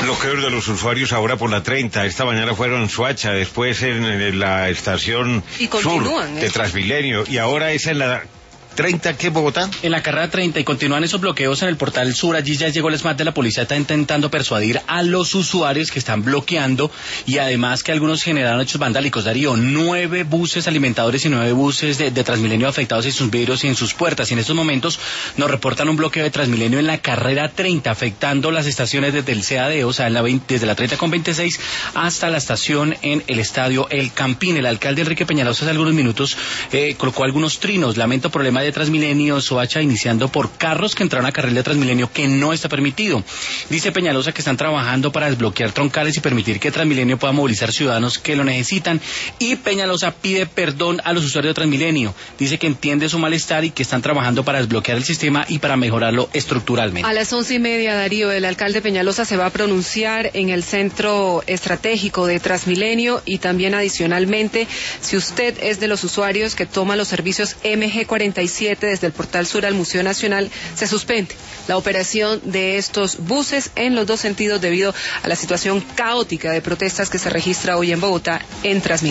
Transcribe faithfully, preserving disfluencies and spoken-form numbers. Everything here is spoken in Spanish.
Bloqueos de los usuarios ahora por la treinta. Esta mañana fueron en Soacha, después en, en la estación sur de Transmilenio, y ahora es en la treinta, ¿qué, Bogotá? En la carrera treinta, y continúan esos bloqueos en el portal sur. Allí ya llegó el SMAT de la policía, está intentando persuadir a los usuarios que están bloqueando, y además que algunos generaron hechos vandálicos. Darío, nueve buses alimentadores y nueve buses de, de Transmilenio afectados en sus vidrios y en sus puertas. Y en estos momentos nos reportan un bloqueo de Transmilenio en la carrera treinta, afectando las estaciones desde el C A D, o sea, en la veinte, desde la treinta con veintiséis hasta la estación en el estadio El Campín. El alcalde Enrique Peñalosa hace algunos minutos eh, colocó algunos trinos. Lamento problema de de Transmilenio, Soacha, iniciando por carros que entraron a carril de Transmilenio, que no está permitido. Dice Peñalosa que están trabajando para desbloquear troncales y permitir que Transmilenio pueda movilizar ciudadanos que lo necesitan. Y Peñalosa pide perdón a los usuarios de Transmilenio. Dice que entiende su malestar y que están trabajando para desbloquear el sistema y para mejorarlo estructuralmente. A las once y media, Darío, el alcalde Peñalosa se va a pronunciar en el centro estratégico de Transmilenio, y también adicionalmente, si usted es de los usuarios que toma los servicios M G cuarenta y siete desde el portal sur al Museo Nacional, se suspende la operación de estos buses en los dos sentidos debido a la situación caótica de protestas que se registra hoy en Bogotá en Transmilenio.